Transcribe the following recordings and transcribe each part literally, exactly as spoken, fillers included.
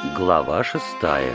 Глава шестая.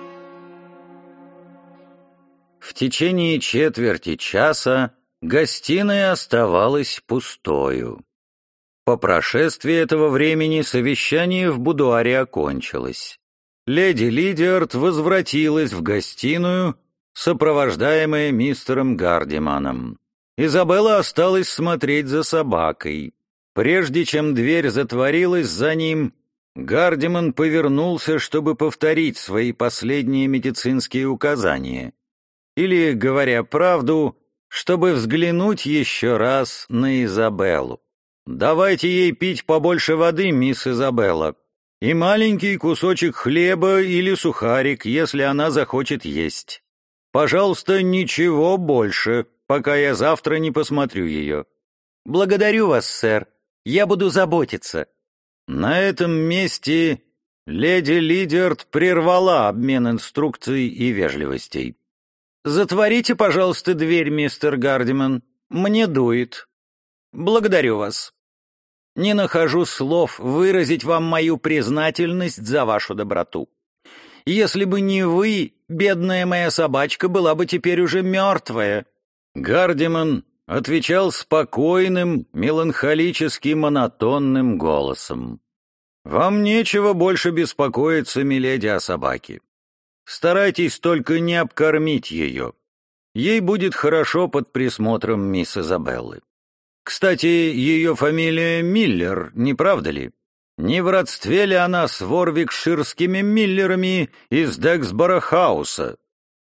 В течение четверти часа гостиная оставалась пустою. По прошествии этого времени совещание в будуаре окончилось. Леди Лидиард возвратилась в гостиную, сопровождаемая мистером Гардиманом. Изабелла осталась смотреть за собакой. Прежде чем дверь затворилась за ним, Гардиман повернулся, чтобы повторить свои последние медицинские указания. Или, говоря правду, чтобы взглянуть еще раз на Изабеллу. «Давайте ей пить побольше воды, мисс Изабелла, и маленький кусочек хлеба или сухарик, если она захочет есть. Пожалуйста, ничего больше, пока я завтра не посмотрю ее». «Благодарю вас, сэр. Я буду заботиться». На этом месте леди Лидиард прервала обмен инструкций и вежливостей. «Затворите, пожалуйста, дверь, мистер Гардиман. Мне дует. Благодарю вас. Не нахожу слов выразить вам мою признательность за вашу доброту. Если бы не вы, бедная моя собачка была бы теперь уже мертвая». Гардиман отвечал спокойным, меланхолически монотонным голосом. «Вам нечего больше беспокоиться, миледи, о собаке. Старайтесь только не обкормить ее. Ей будет хорошо под присмотром мисс Изабеллы. Кстати, ее фамилия Миллер, не правда ли? Не в родстве ли она с ворвикширскими Миллерами из Дексборо-хауса?»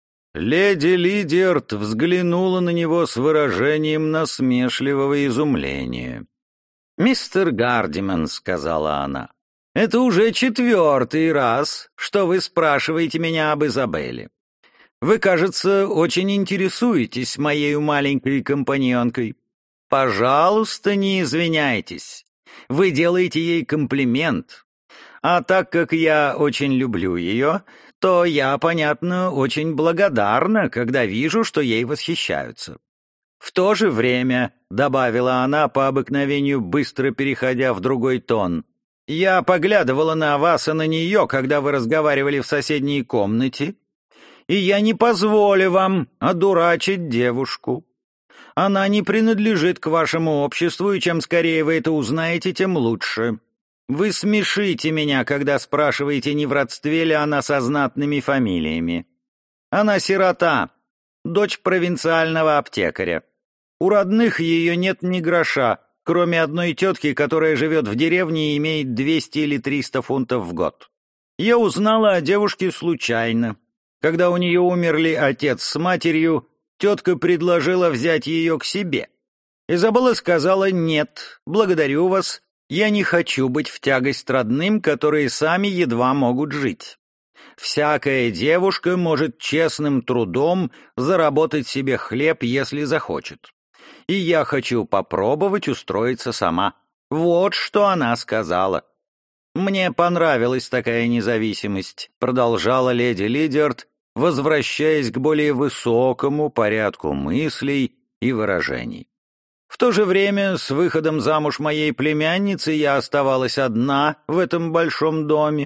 Леди Лидиард взглянула на него с выражением насмешливого изумления. «Мистер Гардиман», — сказала она, — «это уже четвертый раз, что вы спрашиваете меня об Изабелле. Вы, кажется, очень интересуетесь моей маленькой компаньонкой. Пожалуйста, не извиняйтесь. Вы делаете ей комплимент. А так как я очень люблю ее, то я, понятно, очень благодарна, когда вижу, что ей восхищаются. В то же время, — добавила она по обыкновению, быстро переходя в другой тон, — я поглядывала на вас и на нее, когда вы разговаривали в соседней комнате, и я не позволю вам одурачить девушку. Она не принадлежит к вашему обществу, и чем скорее вы это узнаете, тем лучше. Вы смешите меня, когда спрашиваете, не в родстве ли она со знатными фамилиями. Она сирота, дочь провинциального аптекаря. У родных ее нет ни гроша, кроме одной тетки, которая живет в деревне и имеет двести или триста фунтов в год. Я узнала о девушке случайно. Когда у нее умерли отец с матерью, тетка предложила взять ее к себе. Изабелла сказала: «Нет, благодарю вас. Я не хочу быть в тягость родным, которые сами едва могут жить. Всякая девушка может честным трудом заработать себе хлеб, если захочет. И я хочу попробовать устроиться сама». Вот что она сказала. «Мне понравилась такая независимость», — продолжала леди Лидиард, возвращаясь к более высокому порядку мыслей и выражений. В то же время, с выходом замуж моей племянницы, я оставалась одна в этом большом доме.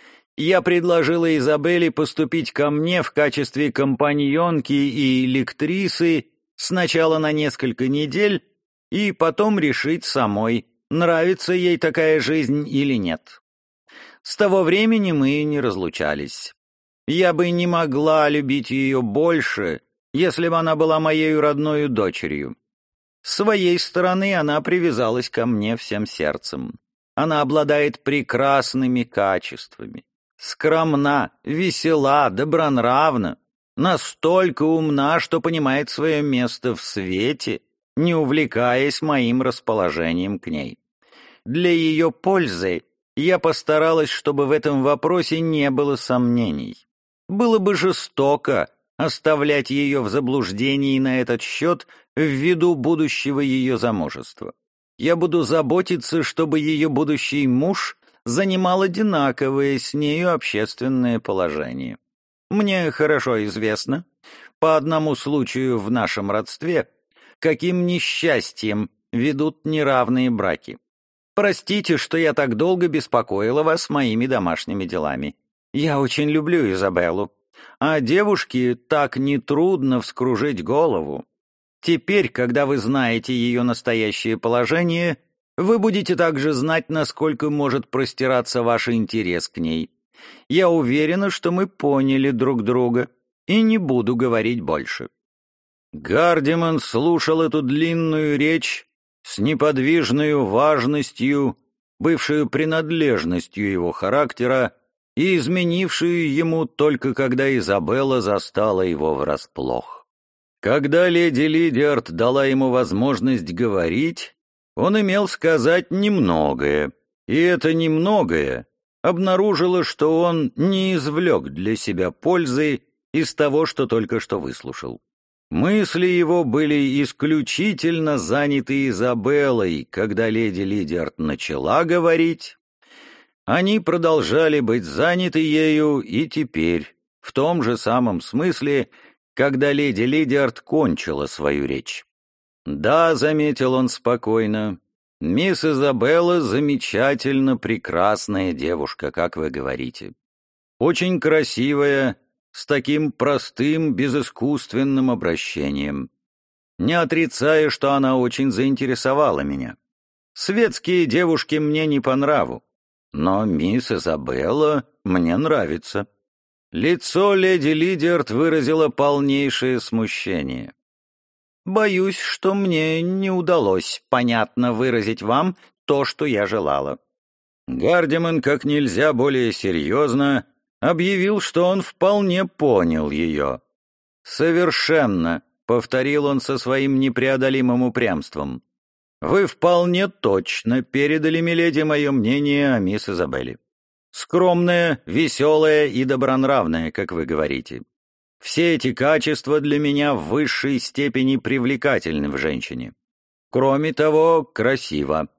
Я предложила Изабелле поступить ко мне в качестве компаньонки и лектрисы сначала на несколько недель, и потом решить самой, нравится ей такая жизнь или нет. С того времени мы не разлучались. Я бы не могла любить ее больше, если бы она была моей родной дочерью. С своей стороны она привязалась ко мне всем сердцем. Она обладает прекрасными качествами. Скромна, весела, добронравна, настолько умна, что понимает свое место в свете, не увлекаясь моим расположением к ней. Для ее пользы я постаралась, чтобы в этом вопросе не было сомнений. Было бы жестоко оставлять ее в заблуждении на этот счет ввиду будущего ее замужества. Я буду заботиться, чтобы ее будущий муж занимал одинаковое с нею общественное положение. Мне хорошо известно, по одному случаю в нашем родстве, каким несчастьем ведут неравные браки. Простите, что я так долго беспокоила вас моими домашними делами. Я очень люблю Изабеллу, а девушке так нетрудно вскружить голову. Теперь, когда вы знаете ее настоящее положение, вы будете также знать, насколько может простираться ваш интерес к ней. Я уверена, что мы поняли друг друга, и не буду говорить больше». Гардеман слушал эту длинную речь с неподвижной важностью, бывшую принадлежностью его характера и изменившую ему только когда Изабелла застала его врасплох. Когда леди Лидиард дала ему возможность говорить, он имел сказать немногое, и это немногое обнаружило, что он не извлек для себя пользы из того, что только что выслушал. Мысли его были исключительно заняты Изабеллой, когда леди Лидиард начала говорить. Они продолжали быть заняты ею и теперь, в том же самом смысле, когда леди Лидиард кончила свою речь. «Да», — заметил он спокойно, — «мисс Изабелла замечательно прекрасная девушка, как вы говорите. Очень красивая, с таким простым, безыскусственным обращением. Не отрицая, что она очень заинтересовала меня. Светские девушки мне не по нраву, но мисс Изабелла мне нравится». Лицо леди Лидиард выразило полнейшее смущение. «Боюсь, что мне не удалось понятно выразить вам то, что я желала». Гардеман как нельзя более серьезно объявил, что он вполне понял ее. «Совершенно», — повторил он со своим непреодолимым упрямством. «Вы вполне точно передали, миледи, мое мнение о мисс Изабелле. Скромная, веселая и добронравная, как вы говорите. Все эти качества для меня в высшей степени привлекательны в женщине. Кроме того, красиво.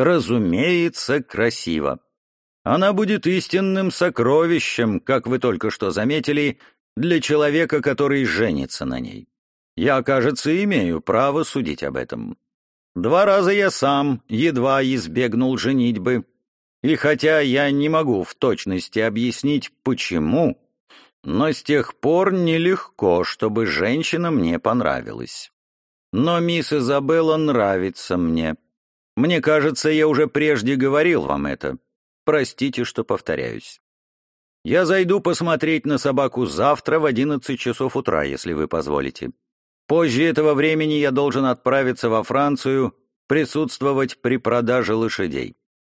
Разумеется, красиво. Она будет истинным сокровищем, как вы только что заметили, для человека, который женится на ней. Я, кажется, имею право судить об этом. Два раза я сам едва избегнул женитьбы, и хотя я не могу в точности объяснить, почему, но с тех пор нелегко, чтобы женщина мне понравилась. Но мисс Изабелла нравится мне. Мне кажется, я уже прежде говорил вам это. Простите, что повторяюсь. Я зайду посмотреть на собаку завтра в одиннадцать часов утра, если вы позволите. Позже этого времени я должен отправиться во Францию присутствовать при продаже лошадей.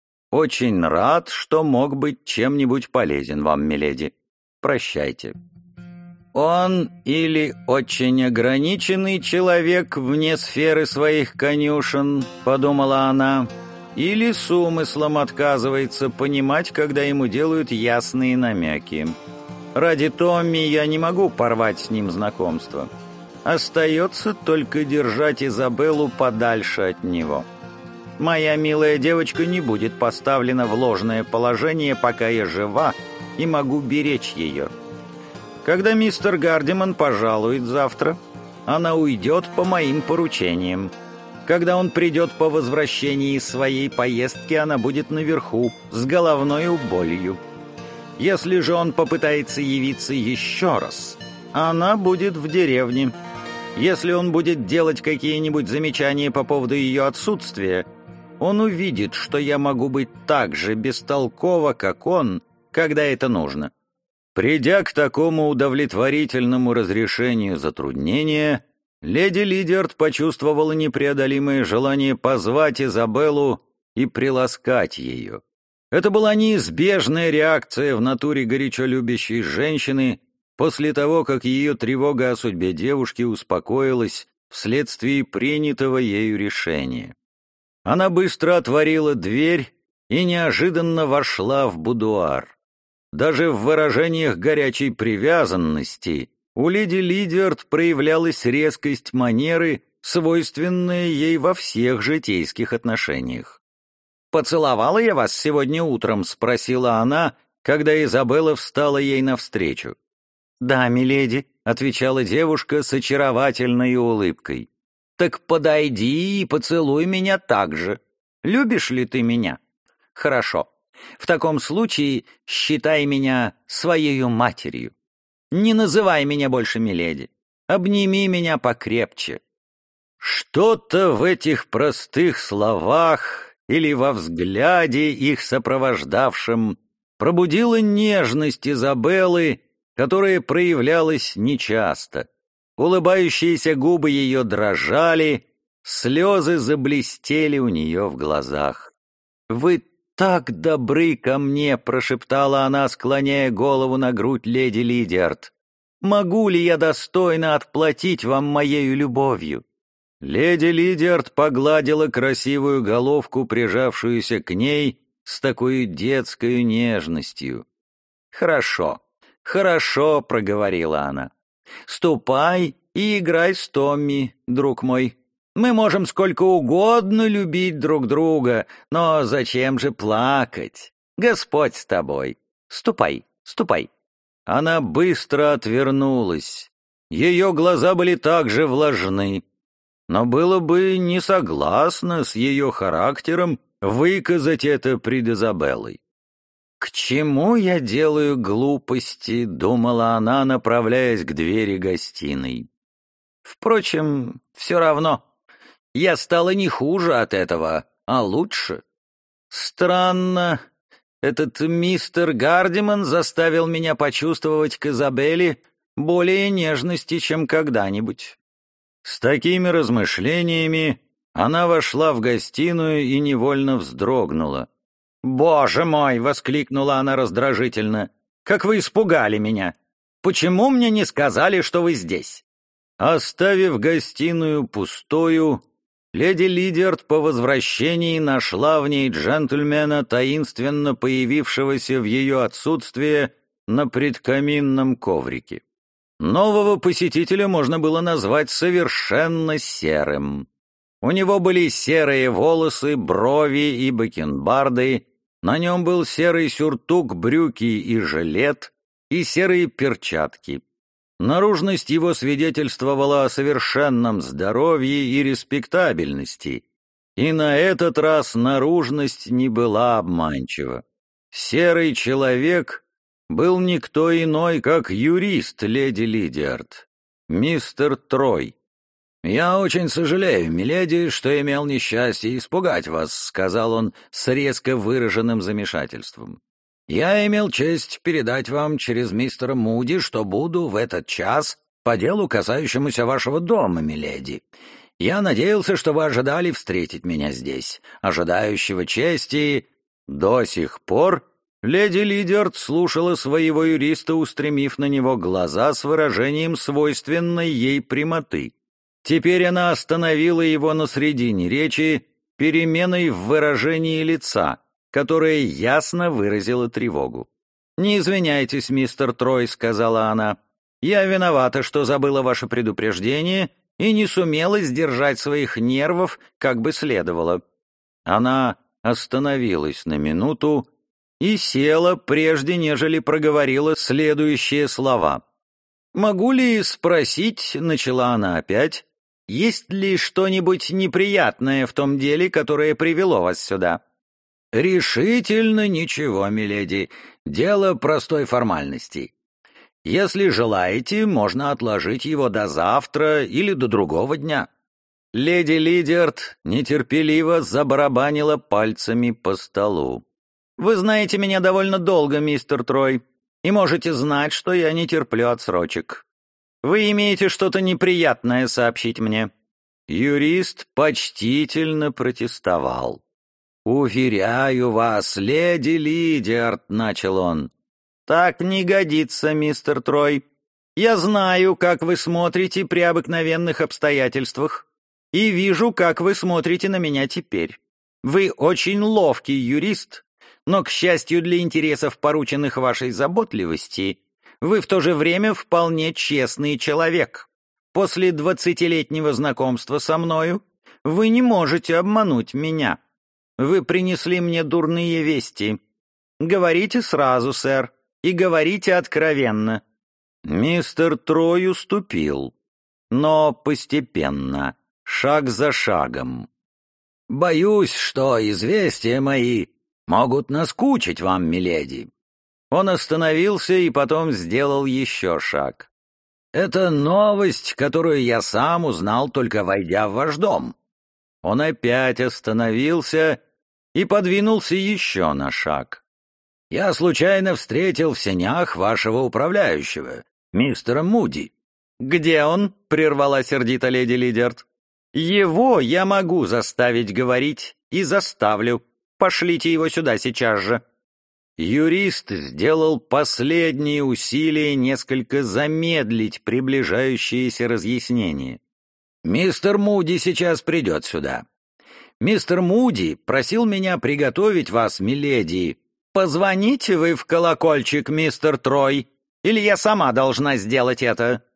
Очень рад, что мог быть чем-нибудь полезен вам, миледи. Прощайте». Он или очень ограниченный человек вне сферы своих конюшен, подумала она, или с умыслом отказывается понимать, когда ему делают ясные намеки. Ради Томми я не могу порвать с ним знакомство. Остается только держать Изабеллу подальше от него. Моя милая девочка не будет поставлена в ложное положение, пока я жива и могу беречь ее. Когда мистер Гардеман пожалует завтра, она уйдет по моим поручениям. Когда он придет по возвращении из своей поездки, она будет наверху, с головной болью. Если же он попытается явиться еще раз, она будет в деревне. Если он будет делать какие-нибудь замечания по поводу ее отсутствия, он увидит, что я могу быть так же бестолкова, как он, когда это нужно. Придя к такому удовлетворительному разрешению затруднения, леди Лидиард почувствовала непреодолимое желание позвать Изабеллу и приласкать ее. Это была неизбежная реакция в натуре горячо любящей женщины после того, как ее тревога о судьбе девушки успокоилась вследствие принятого ею решения. Она быстро отворила дверь и неожиданно вошла в будуар. Даже в выражениях горячей привязанности у леди Лидиард проявлялась резкость манеры, свойственная ей во всех житейских отношениях. «Поцеловала я вас сегодня утром?» — спросила она, когда Изабелла встала ей навстречу. «Да, миледи», — отвечала девушка с очаровательной улыбкой. «Так подойди и поцелуй меня так же. Любишь ли ты меня?» «Хорошо. В таком случае считай меня своею матерью. Не называй меня больше миледи. Обними меня покрепче». Что-то в этих простых словах или во взгляде их сопровождавшем пробудило нежность Изабеллы, которая проявлялась нечасто. Улыбающиеся губы ее дрожали, слезы заблестели у нее в глазах. «Вы так добры ко мне!» — прошептала она, склоняя голову на грудь леди Лидиард. «Могу ли я достойно отплатить вам моею любовью?» Леди Лидиард погладила красивую головку, прижавшуюся к ней с такой детской нежностью. «Хорошо, хорошо», — проговорила она. «Ступай и играй с Томми, друг мой. Мы можем сколько угодно любить друг друга, но зачем же плакать? Господь с тобой. Ступай, ступай». Она быстро отвернулась. Ее глаза были также влажны. Но было бы не согласно с ее характером выказать это пред Изабеллой. «К чему я делаю глупости?» — думала она, направляясь к двери гостиной. «Впрочем, все равно. Я стала не хуже от этого, а лучше. Странно, этот мистер Гардиман заставил меня почувствовать к Изабелле более нежности, чем когда-нибудь». С такими размышлениями она вошла в гостиную и невольно вздрогнула. «Боже мой!» — воскликнула она раздражительно. «Как вы испугали меня! Почему мне не сказали, что вы здесь?» Оставив гостиную пустую, леди Лидиард по возвращении нашла в ней джентльмена, таинственно появившегося в ее отсутствие на предкаминном коврике. Нового посетителя можно было назвать совершенно серым. У него были серые волосы, брови и бакенбарды, на нем был серый сюртук, брюки и жилет, и серые перчатки. Наружность его свидетельствовала о совершенном здоровье и респектабельности, и на этот раз наружность не была обманчива. Серый человек был никто иной, как юрист леди Лидиард, мистер Трой. «Я очень сожалею, миледи, что имел несчастье испугать вас», — сказал он с резко выраженным замешательством. «Я имел честь передать вам через мистера Муди, что буду в этот час по делу, касающемуся вашего дома, миледи. Я надеялся, что вы ожидали встретить меня здесь, ожидающего чести». До сих пор леди Лидиард слушала своего юриста, устремив на него глаза с выражением свойственной ей прямоты. Теперь она остановила его на средине речи переменой в выражении лица, которая ясно выразила тревогу. «Не извиняйтесь, мистер Трой», — сказала она. «Я виновата, что забыла ваше предупреждение и не сумела сдержать своих нервов, как бы следовало». Она остановилась на минуту и села, прежде нежели проговорила следующие слова. «Могу ли спросить, — начала она опять, — есть ли что-нибудь неприятное в том деле, которое привело вас сюда?» «Решительно ничего, миледи. Дело простой формальности. Если желаете, можно отложить его до завтра или до другого дня». Леди Лидиард нетерпеливо забарабанила пальцами по столу. «Вы знаете меня довольно долго, мистер Трой, и можете знать, что я не терплю отсрочек. Вы имеете что-то неприятное сообщить мне?» Юрист почтительно протестовал. «Уверяю вас, леди Лидиард», — начал он. «Так не годится, мистер Трой. Я знаю, как вы смотрите при обыкновенных обстоятельствах, и вижу, как вы смотрите на меня теперь. Вы очень ловкий юрист, но, к счастью для интересов, порученных вашей заботливости, вы в то же время вполне честный человек. После двадцатилетнего знакомства со мною вы не можете обмануть меня. Вы принесли мне дурные вести. Говорите сразу, сэр, и говорите откровенно». Мистер Трой уступил, но постепенно, шаг за шагом. «Боюсь, что известия мои могут наскучить вам, миледи». Он остановился и потом сделал еще шаг. «Это новость, которую я сам узнал, только войдя в ваш дом». Он опять остановился и подвинулся еще на шаг. «Я случайно встретил в сенях вашего управляющего, мистера Муди». «Где он?» — прервала сердито леди Лидиард. «Его я могу заставить говорить и заставлю. Пошлите его сюда сейчас же». Юрист сделал последние усилия несколько замедлить приближающееся разъяснение. «Мистер Муди сейчас придет сюда. Мистер Муди просил меня приготовить вас, миледи. Позвоните вы в колокольчик, мистер Трой, или я сама должна сделать это?»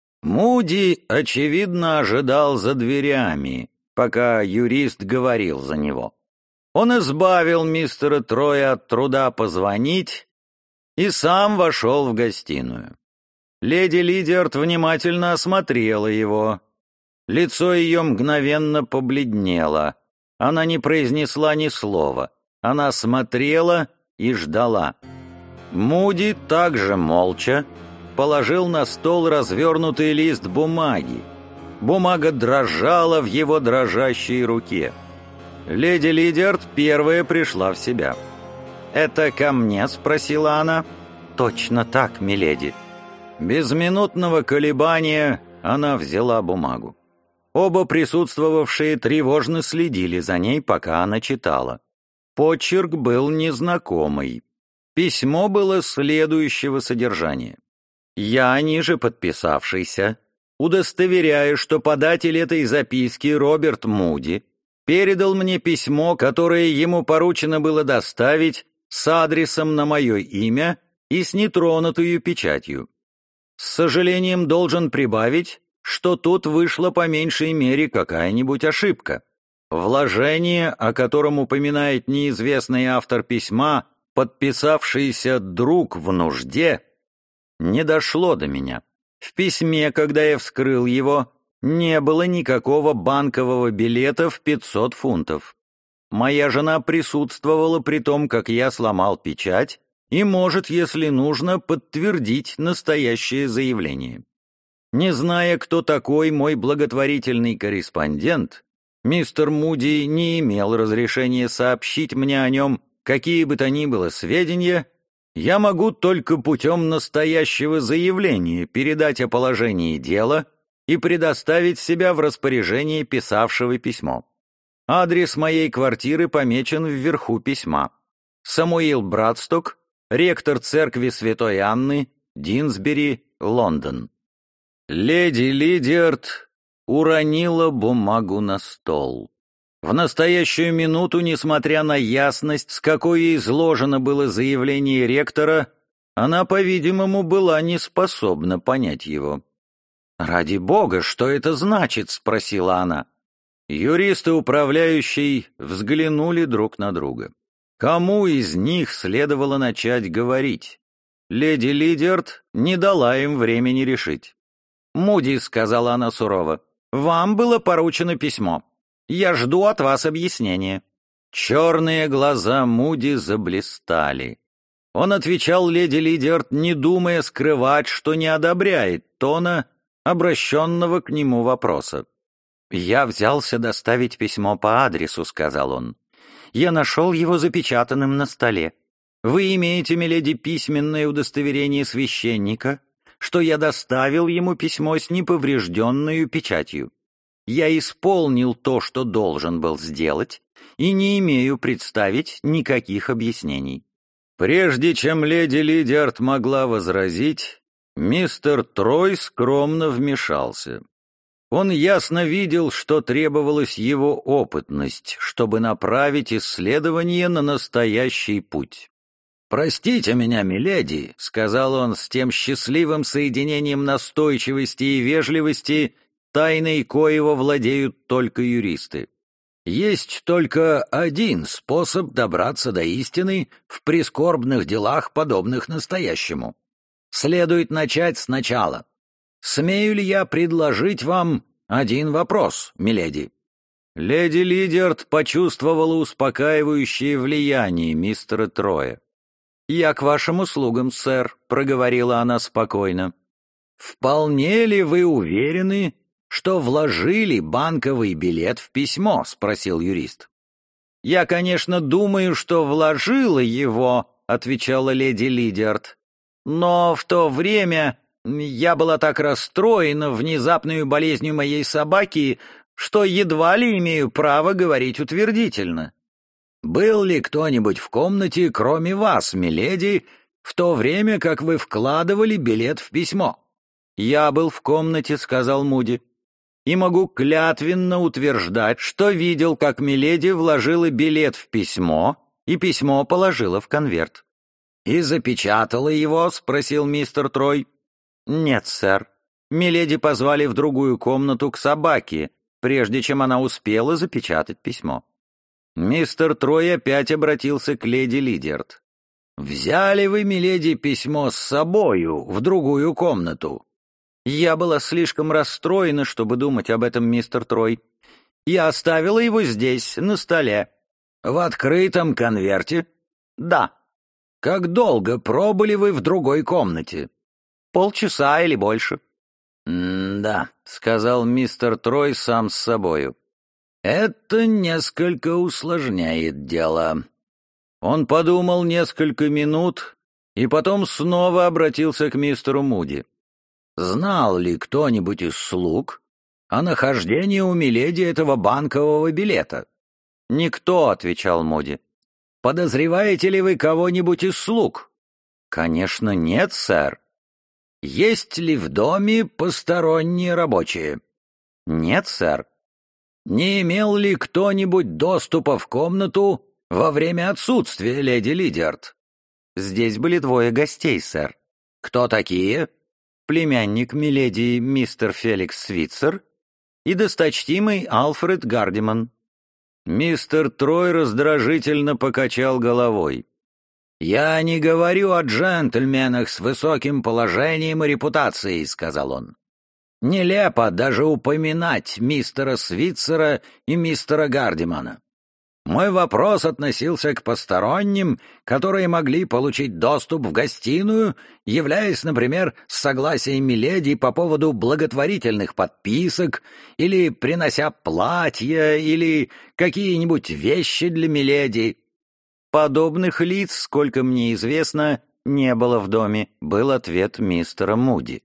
Муди, очевидно, ожидал за дверями, пока юрист говорил за него. Он избавил мистера Троя от труда позвонить и сам вошел в гостиную. Леди Лидиард внимательно осмотрела его. Лицо ее мгновенно побледнело. Она не произнесла ни слова. Она смотрела и ждала. Муди также молча положил на стол развернутый лист бумаги. Бумага дрожала в его дрожащей руке. Леди Лидиард первая пришла в себя. «Это ко мне?» — спросила она. «Точно так, миледи». Без минутного колебания она взяла бумагу. Оба присутствовавшие тревожно следили за ней, пока она читала. Почерк был незнакомый. Письмо было следующего содержания. «Я, ниже подписавшийся, удостоверяю, что податель этой записки Роберт Муди передал мне письмо, которое ему поручено было доставить с адресом на мое имя и с нетронутую печатью. С сожалением должен прибавить, что тут вышла по меньшей мере какая-нибудь ошибка. Вложение, о котором упоминает неизвестный автор письма, подписавшийся «друг в нужде», не дошло до меня. В письме, когда я вскрыл его, не было никакого банкового билета в пятьсот фунтов. Моя жена присутствовала при том, как я сломал печать, и может, если нужно, подтвердить настоящее заявление. Не зная, кто такой мой благотворительный корреспондент, мистер Муди не имел разрешения сообщить мне о нем какие бы то ни было сведения. Я могу только путем настоящего заявления передать о положении дела и предоставить себя в распоряжение писавшего письмо. Адрес моей квартиры помечен вверху письма. Самуил Брадсток, ректор церкви Святой Анны, Динсбери, Лондон. Леди Лидиард уронила бумагу на стол. В настоящую минуту, несмотря на ясность, с какой изложено было заявление ректора, она, по-видимому, была не способна понять его. «Ради бога, что это значит?» — спросила она. Юрист и управляющий взглянули друг на друга. Кому из них следовало начать говорить? Леди Лидиард не дала им времени решить. «Муди», — сказала она сурово, — «вам было поручено письмо. Я жду от вас объяснения». Черные глаза Муди заблистали. Он отвечал леди Лидиард, не думая скрывать, что не одобряет тона, обращенного к нему вопроса. «Я взялся доставить письмо по адресу», — сказал он. «Я нашел его запечатанным на столе. Вы имеете, миледи, письменное удостоверение священника, что я доставил ему письмо с неповрежденной печатью. Я исполнил то, что должен был сделать, и не имею представить никаких объяснений». Прежде чем леди Лидиард могла возразить, мистер Трой скромно вмешался. Он ясно видел, что требовалась его опытность, чтобы направить исследование на настоящий путь. «Простите меня, миледи», — сказал он с тем счастливым соединением настойчивости и вежливости, тайной коего владеют только юристы. «Есть только один способ добраться до истины в прискорбных делах, подобных настоящему. Следует начать сначала. Смею ли я предложить вам один вопрос, миледи?» Леди Лидиард почувствовала успокаивающее влияние мистера Троя. «Я к вашим услугам, сэр», — проговорила она спокойно. «Вполне ли вы уверены, что вложили банковый билет в письмо?» — спросил юрист. «Я, конечно, думаю, что вложила его», — отвечала леди Лидиард. «Но в то время я была так расстроена внезапной болезнью моей собаки, что едва ли имею право говорить утвердительно». «Был ли кто-нибудь в комнате, кроме вас, миледи, в то время, как вы вкладывали билет в письмо?» «Я был в комнате», — сказал Муди, «и могу клятвенно утверждать, что видел, как миледи вложила билет в письмо и письмо положила в конверт». «И запечатала его?» — спросил мистер Трой. «Нет, сэр. Миледи позвали в другую комнату к собаке, прежде чем она успела запечатать письмо». Мистер Трой опять обратился к леди Лидиард. «Взяли вы, миледи, письмо с собою в другую комнату?» «Я была слишком расстроена, чтобы думать об этом, мистер Трой. Я оставила его здесь, на столе». «В открытом конверте?» «Да». «Как долго пробыли вы в другой комнате?» «Полчаса или больше». «М-да», — сказал мистер Трой сам с собою. «Это несколько усложняет дело». Он подумал несколько минут и потом снова обратился к мистеру Муди. «Знал ли кто-нибудь из слуг о нахождении у миледи этого банкового билета?» «Никто», — отвечал Муди. «Подозреваете ли вы кого-нибудь из слуг?» «Конечно, нет, сэр». «Есть ли в доме посторонние рабочие?» «Нет, сэр». «Не имел ли кто-нибудь доступа в комнату во время отсутствия леди Лидиард?» «Здесь были двое гостей, сэр». «Кто такие?» «Племянник миледи мистер Феликс Свитцер и досточтимый Алфред Гардиман». Мистер Трой раздражительно покачал головой. «Я не говорю о джентльменах с высоким положением и репутацией», — сказал он. «Нелепо даже упоминать мистера Свитцера и мистера Гардимана. Мой вопрос относился к посторонним, которые могли получить доступ в гостиную, являясь, например, с согласия миледи по поводу благотворительных подписок или принося платья или какие-нибудь вещи для миледи». «Подобных лиц, сколько мне известно, не было в доме», — был ответ мистера Муди.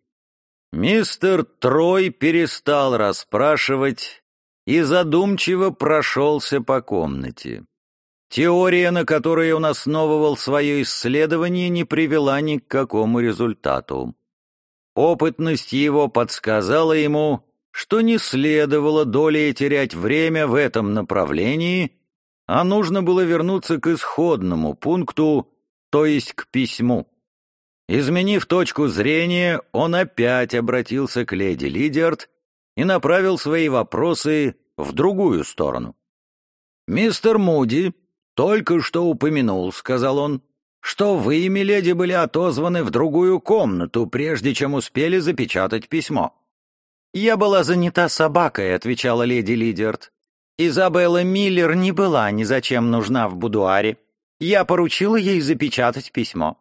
Мистер Трой перестал расспрашивать и задумчиво прошелся по комнате. Теория, на которой он основывал свое исследование, не привела ни к какому результату. Опытность его подсказала ему, что не следовало долей терять время в этом направлении, а нужно было вернуться к исходному пункту, то есть к письму. Изменив точку зрения, он опять обратился к леди Лидиард и направил свои вопросы в другую сторону. «Мистер Муди только что упомянул, — сказал он, — что вы, миледи, были отозваны в другую комнату, прежде чем успели запечатать письмо». «Я была занята собакой», — отвечала леди Лидиард. «Изабелла Миллер не была ни зачем нужна в будуаре. Я поручила ей запечатать письмо».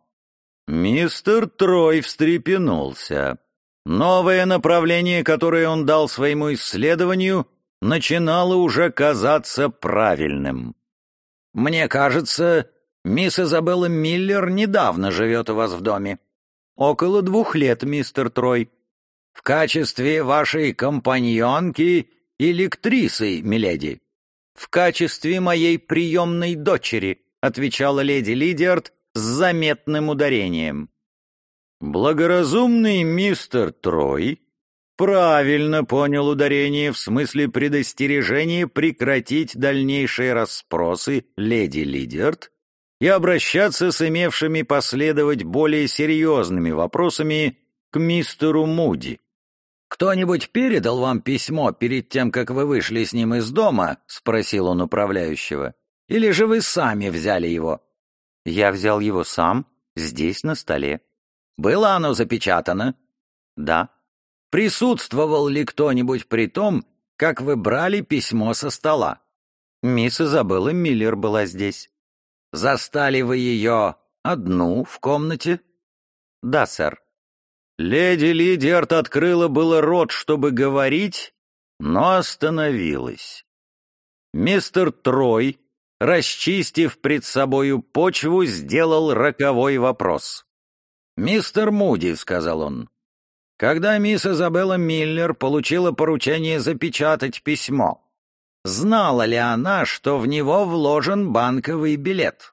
Мистер Трой встрепенулся. Новое направление, которое он дал своему исследованию, начинало уже казаться правильным. «Мне кажется, мисс Изабелла Миллер недавно живет у вас в доме». «Около двух лет, мистер Трой». «В качестве вашей компаньонки и лектрисы, миледи?» «В качестве моей приемной дочери», — отвечала леди Лидиард с заметным ударением. Благоразумный мистер Трой правильно понял ударение в смысле предостережения прекратить дальнейшие расспросы леди Лидиард и обращаться с имевшими последовать более серьезными вопросами к мистеру Муди. «Кто-нибудь передал вам письмо перед тем, как вы вышли с ним из дома?» — спросил он управляющего. «Или же вы сами взяли его?» «Я взял его сам, здесь, на столе». «Было оно запечатано?» «Да». «Присутствовал ли кто-нибудь при том, как вы брали письмо со стола. Мисс Изабелла Миллер была здесь. Застали вы ее одну в комнате? Да, сэр. Леди Лидиард открыла было рот, чтобы говорить, но остановилась. Мистер Трой, расчистив пред собою почву, сделал роковой вопрос. «Мистер Муди», — сказал он, — «когда мисс Изабелла Миллер получила поручение запечатать письмо, знала ли она, что в него вложен банковый билет?»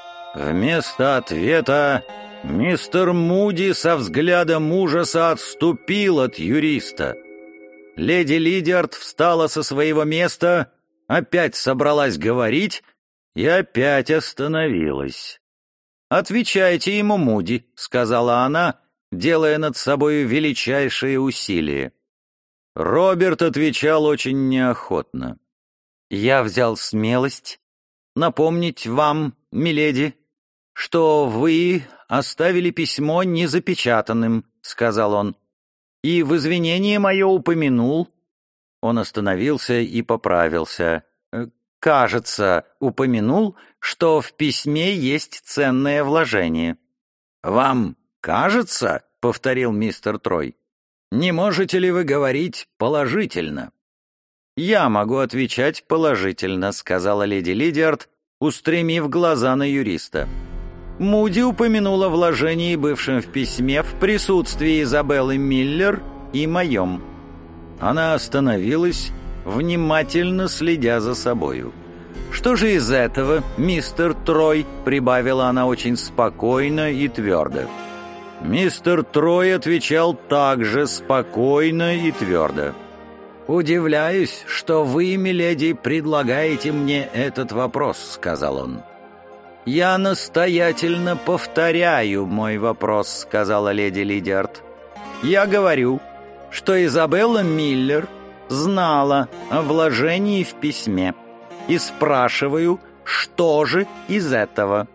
Вместо ответа мистер Муди со взглядом ужаса отступил от юриста. Леди Лидиард встала со своего места, опять собралась говорить и опять остановилась. «Отвечайте ему, Муди», — сказала она, делая над собою величайшие усилия. Роберт отвечал очень неохотно. «Я взял смелость напомнить вам, миледи, что вы оставили письмо незапечатанным», — сказал он, — «и в извинение мое упомянул». Он остановился и поправился. «Кажется, упомянул, что в письме есть ценное вложение». «Вам кажется?» — повторил мистер Трой. «Не можете ли вы говорить положительно?» «Я могу отвечать положительно», — сказала леди Лидиард, устремив глаза на юриста. Муди упомянула вложении, бывшем в письме, в присутствии Изабеллы Миллер и моем. Она остановилась, внимательно следя за собою. «Что же из этого, мистер Трой?» — прибавила она очень спокойно и твердо. Мистер Трой отвечал также спокойно и твердо. «Удивляюсь, что вы, миледи, предлагаете мне этот вопрос», — сказал он. «Я настоятельно повторяю мой вопрос», — сказала леди Лидиард. «Я говорю, что Изабелла Миллер знала о вложении в письме, и спрашиваю, что же из этого?»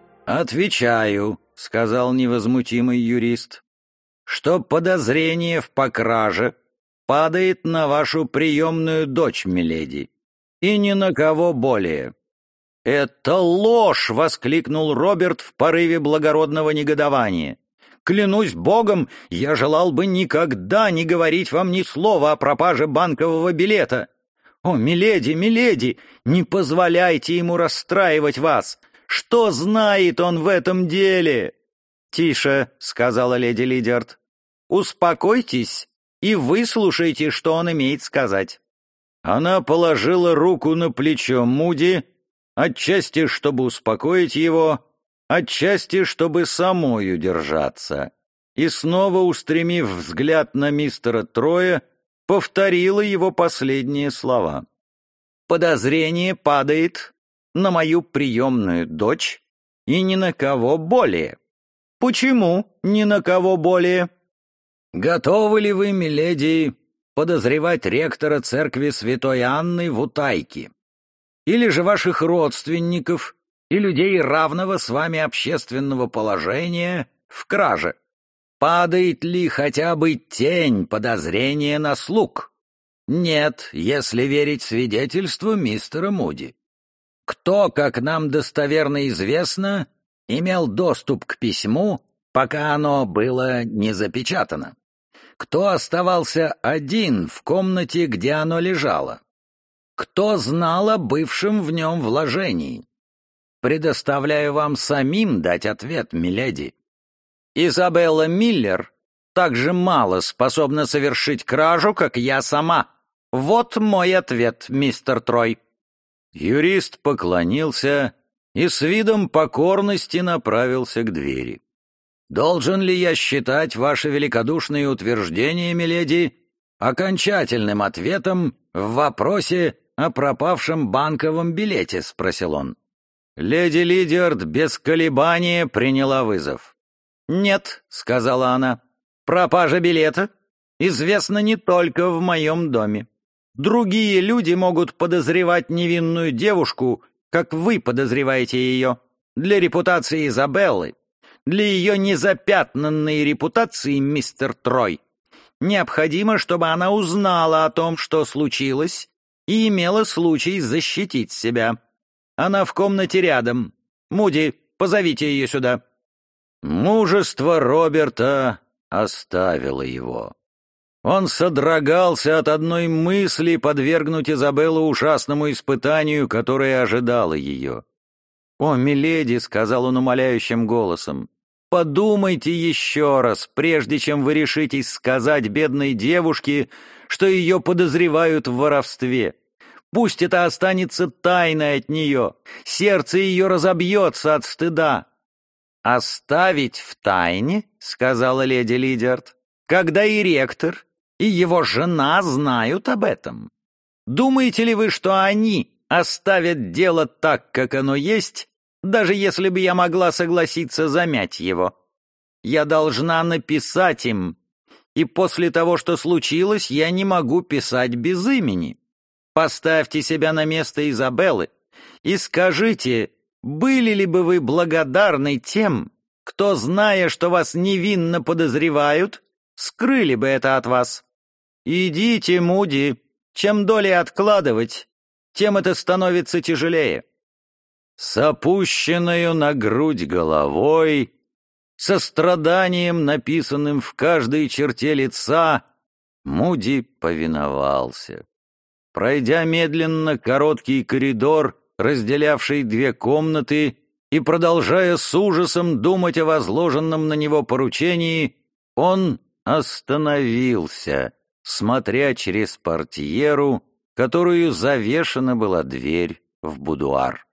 «Отвечаю», — сказал невозмутимый юрист, «что подозрение в покраже падает на вашу приемную дочь, миледи, и ни на кого более». «Это ложь!» — воскликнул Роберт в порыве благородного негодования. «Клянусь Богом, я желал бы никогда не говорить вам ни слова о пропаже банкового билета. О, миледи, миледи, не позволяйте ему расстраивать вас! Что знает он в этом деле?» «Тише», — сказала леди Лидиард. «Успокойтесь и выслушайте, что он имеет сказать». Она положила руку на плечо Муди, отчасти, чтобы успокоить его, отчасти, чтобы самой удержаться, и снова, устремив взгляд на мистера Троя, повторила его последние слова. «Подозрение падает на мою приемную дочь и ни на кого более». «Почему ни на кого более?» «Готовы ли вы, миледи, подозревать ректора церкви Святой Анны в утайке? Или же ваших родственников и людей равного с вами общественного положения в краже? Падает ли хотя бы тень подозрения на слуг? Нет, если верить свидетельству мистера Муди. Кто, как нам достоверно известно, имел доступ к письму, пока оно было не запечатано? Кто оставался один в комнате, где оно лежало? Кто знал о бывшем в нем вложении? Предоставляю вам самим дать ответ, миледи. Изабелла Миллер так же мало способна совершить кражу, как я сама. Вот мой ответ, мистер Трой». Юрист поклонился и с видом покорности направился к двери. «Должен ли я считать ваше великодушное утверждение, миледи, окончательным ответом в вопросе о пропавшем банковом билете?» — спросил он. Леди Лидиард без колебания приняла вызов. «Нет», — сказала она, — «пропажа билета известна не только в моем доме. Другие люди могут подозревать невинную девушку, как вы подозреваете ее, для репутации Изабеллы, для ее незапятнанной репутации, мистер Трой. Необходимо, чтобы она узнала о том, что случилось, и имела случай защитить себя. Она в комнате рядом. Муди, позовите ее сюда». Мужество Роберта оставило его. Он содрогался от одной мысли подвергнуть Изабеллу ужасному испытанию, которое ожидало ее. «О, миледи», — сказал он умоляющим голосом, — «подумайте еще раз, прежде чем вы решитесь сказать бедной девушке, что ее подозревают в воровстве. Пусть это останется тайной от нее, сердце ее разобьется от стыда». «Оставить в тайне», — сказала леди Лидиард, — «когда и ректор, и его жена знают об этом. Думаете ли вы, что они оставят дело так, как оно есть, даже если бы я могла согласиться замять его? Я должна написать им, и после того, что случилось, я не могу писать без имени. Поставьте себя на место Изабеллы и скажите, были ли бы вы благодарны тем, кто, зная, что вас невинно подозревают, скрыли бы это от вас? Идите, Муди, чем долей откладывать, тем это становится тяжелее». С опущенную на грудь головой, со страданием, написанным в каждой черте лица, Муди повиновался. Пройдя медленно короткий коридор, разделявший две комнаты, и продолжая с ужасом думать о возложенном на него поручении, он остановился, смотря через портьеру, которую завешена была дверь в будуар.